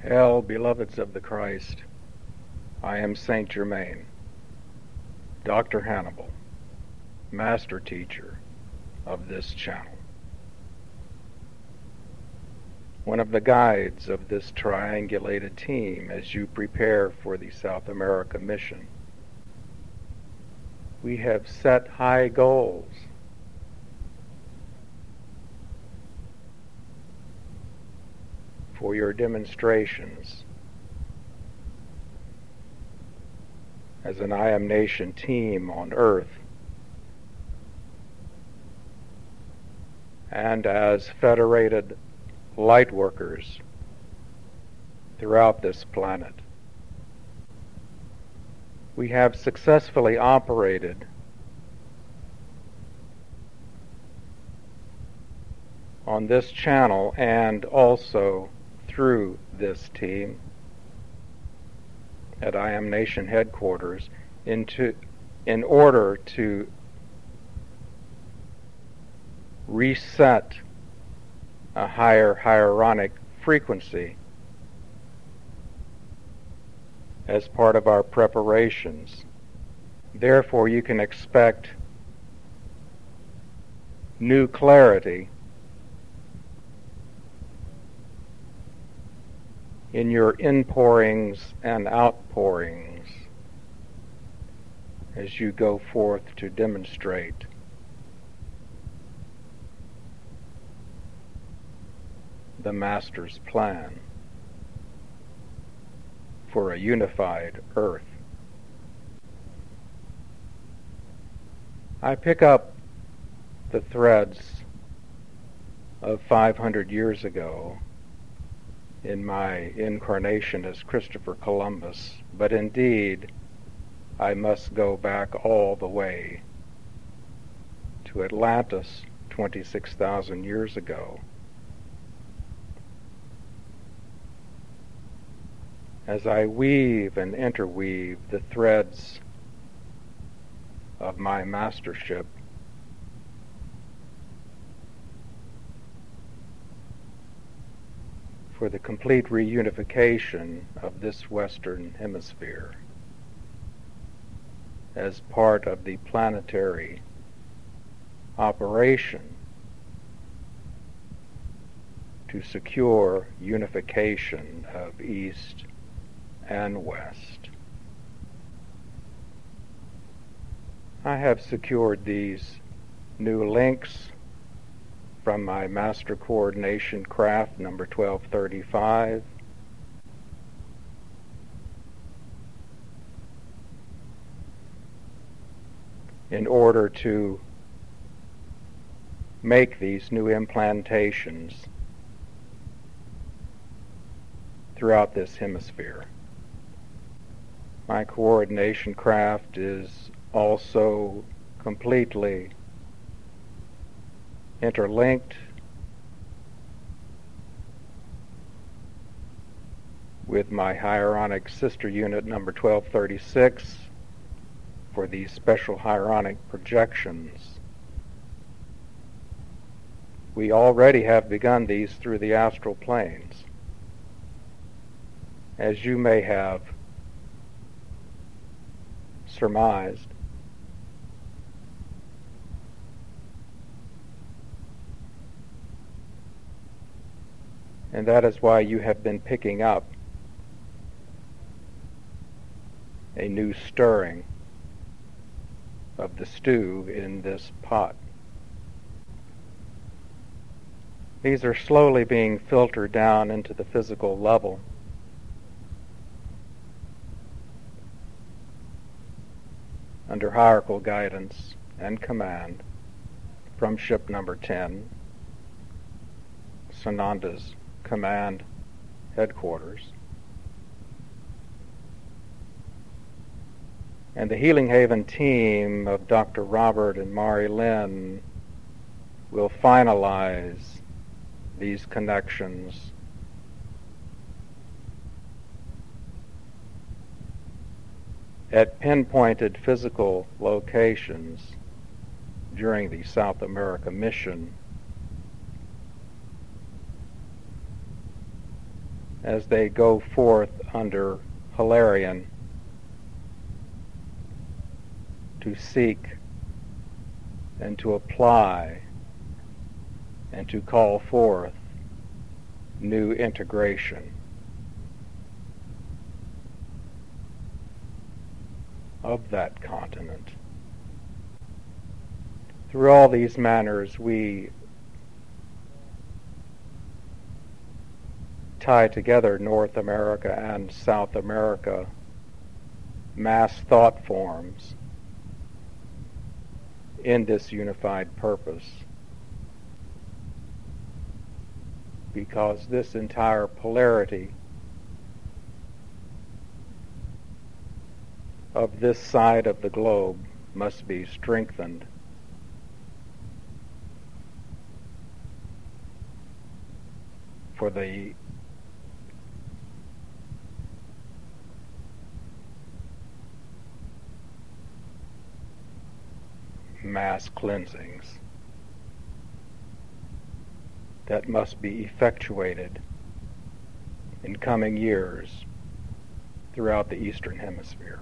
Hail, beloveds of the Christ. I am Saint Germain, Dr. Hannibal, master teacher of this channel. One of the guides of this triangulated team as you prepare for the South America mission. We have set high goals. For your demonstrations as an I Am Nation team on Earth and as federated light workers throughout this planet. We have successfully operated on this channel and also through this team at I Am Nation headquarters in order to reset a higher Hieronic frequency as part of our preparations. Therefore, you can expect new clarity in your inpourings and outpourings as you go forth to demonstrate the Master's plan for a unified Earth. I pick up the threads of 500 years ago in my incarnation as Christopher Columbus, but indeed I must go back all the way to Atlantis 26,000 years ago. As I weave and interweave the threads of my mastership, for the complete reunification of this Western Hemisphere as part of the planetary operation to secure unification of East and West. I have secured these new links from my Master Coordination Craft number 1235, in order to make these new implantations throughout this hemisphere. My coordination craft is also completely interlinked with my Hieronic sister unit number 1236 for these special Hieronic projections. We already have begun these through the astral planes. As you may have surmised, and that is why you have been picking up a new stirring of the stew in this pot. These are slowly being filtered down into the physical level. Under hierarchical guidance and command from ship number 10, Sananda's command headquarters. And the Healing Haven team of Dr. Robert and Mari Lynn will finalize these connections at pinpointed physical locations during the South America mission as they go forth under Hilarion to seek and to apply and to call forth new integration of that continent. Through all these manners, we tie together North America and South America mass thought forms in this unified purpose, because this entire polarity of this side of the globe must be strengthened for the mass cleansings that must be effectuated in coming years throughout the Eastern Hemisphere.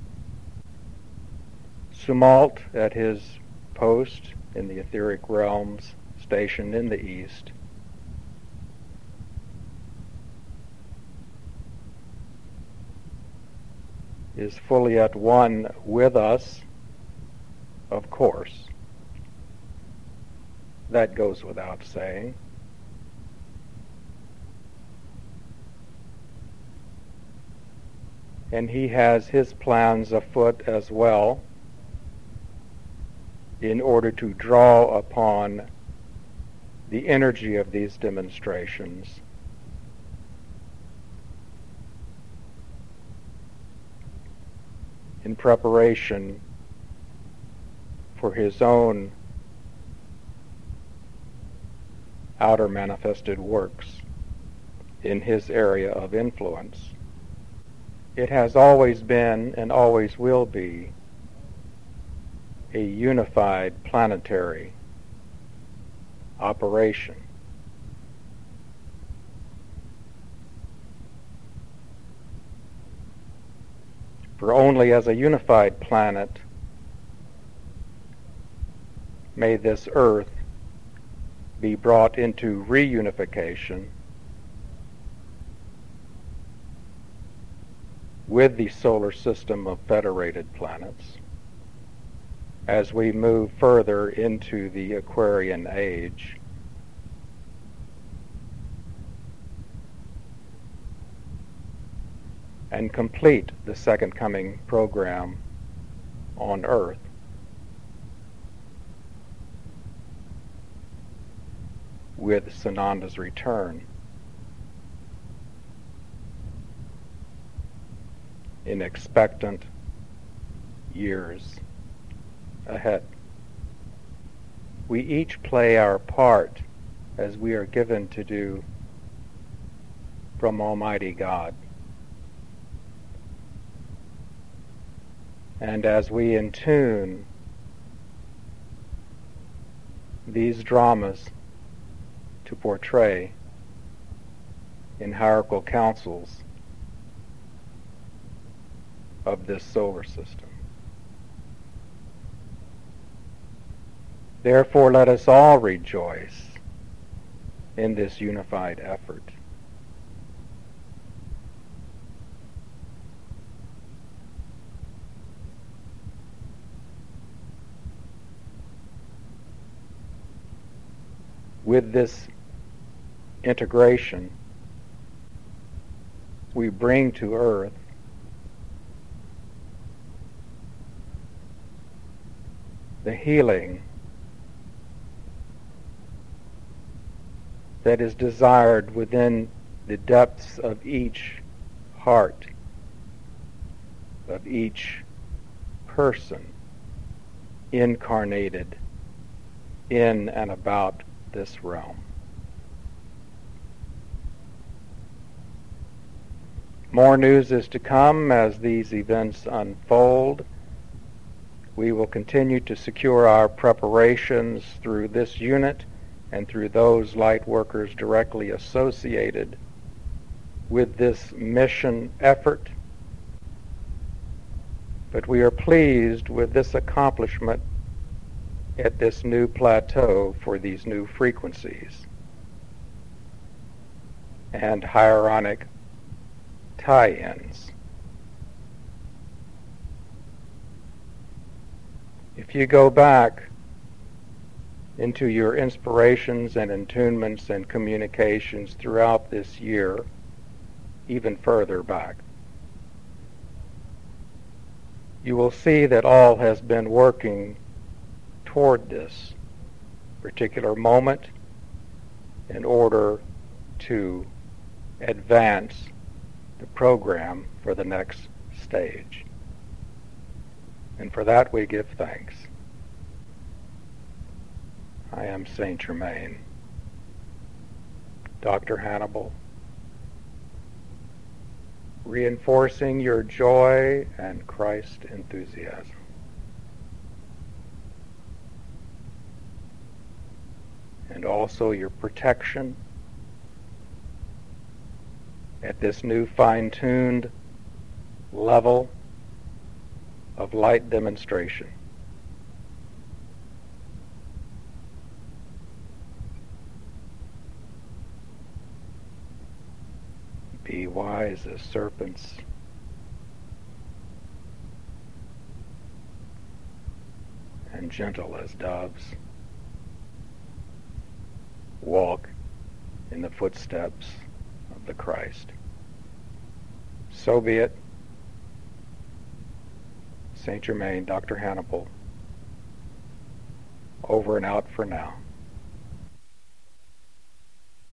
Sumalt, at his post in the etheric realms stationed in the East, is fully at one with us, of course. That goes without saying. And he has his plans afoot as well in order to draw upon the energy of these demonstrations in preparation for his own outer manifested works in his area of influence. It has always been and always will be a unified planetary operation. For only as a unified planet may this earth be brought into reunification with the solar system of federated planets as we move further into the Aquarian age. And complete the Second Coming program on Earth. With Sananda's return in expectant years ahead. We each play our part as we are given to do from Almighty God. And as we intune these dramas to portray in hierarchical councils of this solar system. Therefore, let us all rejoice in this unified effort. With this integration, we bring to Earth the healing that is desired within the depths of each heart, of each person incarnated in and about this realm. More news is to come as these events unfold. We will continue to secure our preparations through this unit and through those light workers directly associated with this mission effort, but we are pleased with this accomplishment at this new plateau for these new frequencies and Hieronic tie-ins. If you go back into your inspirations and attunements and communications throughout this year, even further back, you will see that all has been working toward this particular moment in order to advance the program for the next stage. And for that we give thanks. I am Saint Germain. Dr. Hannibal, reinforcing your joy and Christ enthusiasm. And also your protection at this new fine-tuned level of light demonstration. Be wise as serpents, and gentle as doves. Walk in the footsteps of the Christ. So be it. Saint Germain, Dr. Hannibal, over and out for now.